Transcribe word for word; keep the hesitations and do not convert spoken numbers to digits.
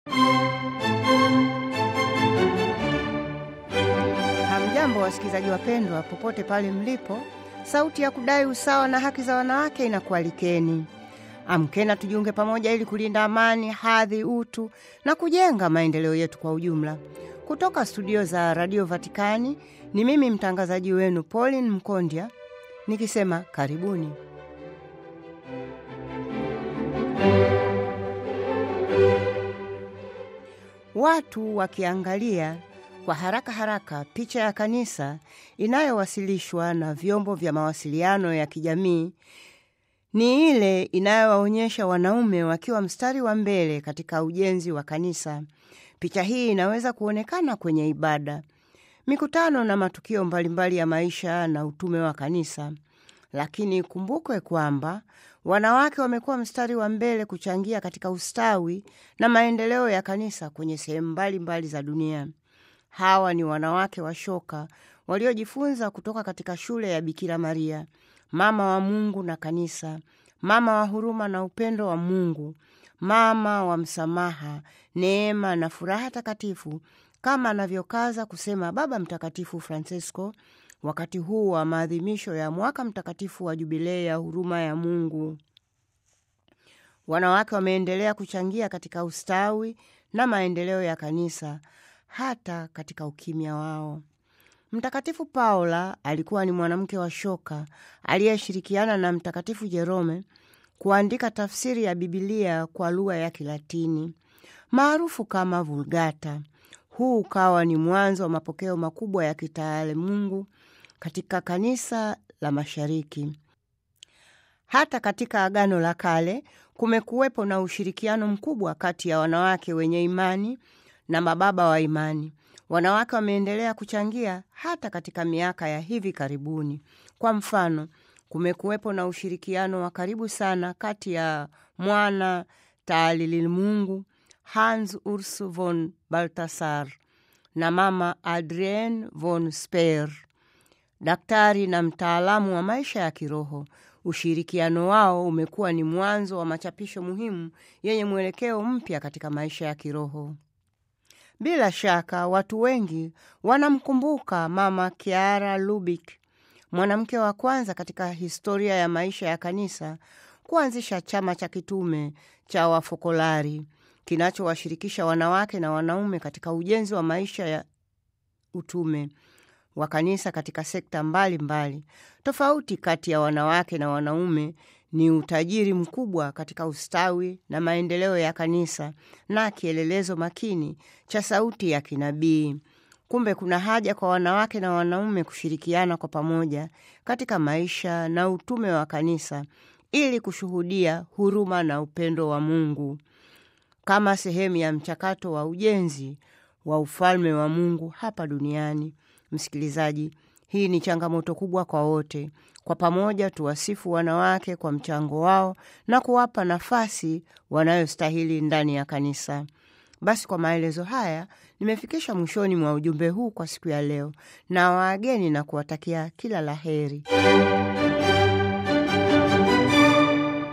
Hamjambo wasikilizaji wapendwa, popote pale mlipo. Sauti ya kudai usawa na haki za wanawake inakualikeni. Amkeni tujiunge pamoja ili kulinda amani, hadhi, utu na kujenga maendeleo yetu kwa ujumla. Kutoka studio za Radio Vatikani, ni mimi mtangazaji wenu Pauline Mkondia, nikisema karibuni. Watu wakiangalia kwa haraka haraka picha ya kanisa inayowasilishwa na vyombo vya mawasiliano ya kijamii, ni ile inayowaonyesha wanaume wakiwa mstari wa mbele katika ujenzi wa kanisa. Picha hii inaweza kuonekana kwenye ibada, mikutano na matukio mbalimbali ya maisha na utume wa kanisa. Lakini kumbukwe kwamba wanawake wamekuwa mstari wa mbele kuchangia katika ustawi na maendeleo ya kanisa kwenye sehemu mbalimbali za dunia. Hawa ni wanawake wa shoka waliojifunza kutoka katika shule ya Bikira Maria, mama wa Mungu na kanisa, mama wa huruma na upendo wa Mungu, mama wa msamaha, neema na furaha takatifu, kama anavyokaza kusema Baba Mtakatifu Francisco wakati huu wa maadhimisho ya mwaka mtakatifu wa jubilei ya huruma ya Mungu. Wanawake wameendelea kuchangia katika ustawi na maendeleo ya kanisa hata katika ukimya wao. Mtakatifu Paula alikuwa ni mwanamke wa shoka aliyeshirikiana na Mtakatifu Jerome kuandika tafsiri ya Biblia kwa lugha ya Kilatini maarufu kama Vulgata. Huu ukawa ni mwanzo wa mapokeo makubwa ya kitaalimungu katika kanisa la Mashariki. Hata katika Agano la Kale kumekuwepo na ushirikiano mkubwa kati ya wanawake wenye imani na mababa wa imani. Wanawake wameendelea kuchangia hata katika miaka ya hivi karibuni. Kwa mfano, kumekuwepo na ushirikiano wa karibu sana kati ya mwana taalimungu Hans Urs von Balthasar na mama Adrienne von Speer, daktari na mtaalamu wa maisha ya kiroho. Ushirikiano wao umekuwa ni mwanzo wa machapisho muhimu yenye mwelekeo mpya katika maisha ya kiroho. Bila shaka watu wengi wanamkumbuka mama Chiara Lubich, mwanamke wa kwanza katika historia ya maisha ya kanisa kuanzisha chama cha kitume cha Wafokolari kinachowashirikisha wanawake na wanaume katika ujenzi wa maisha ya utume wa kanisa katika sekta mbalimbali mbali. Tofauti kati ya wanawake na wanaume ni utajiri mkubwa katika ustawi na maendeleo ya kanisa na kielelezo makini cha sauti ya kinabii. Kumbe kuna haja kwa wanawake na wanaume kushirikiana kwa pamoja katika maisha na utume wa kanisa ili kushuhudia huruma na upendo wa Mungu kama sehemu ya mchakato wa ujenzi wa ufalme wa Mungu hapa duniani. Msikilizaji, hii ni changamoto kubwa kwa wote. Kwa pamoja tuwasifu wanawake kwa mchango wao na kuwapa nafasi wanayostahili ndani ya kanisa. Basi kwa maelezo haya, nimefikisha mwishoni mwa ujumbe huu kwa siku ya leo, na waageni na kuwatakia kila laheri.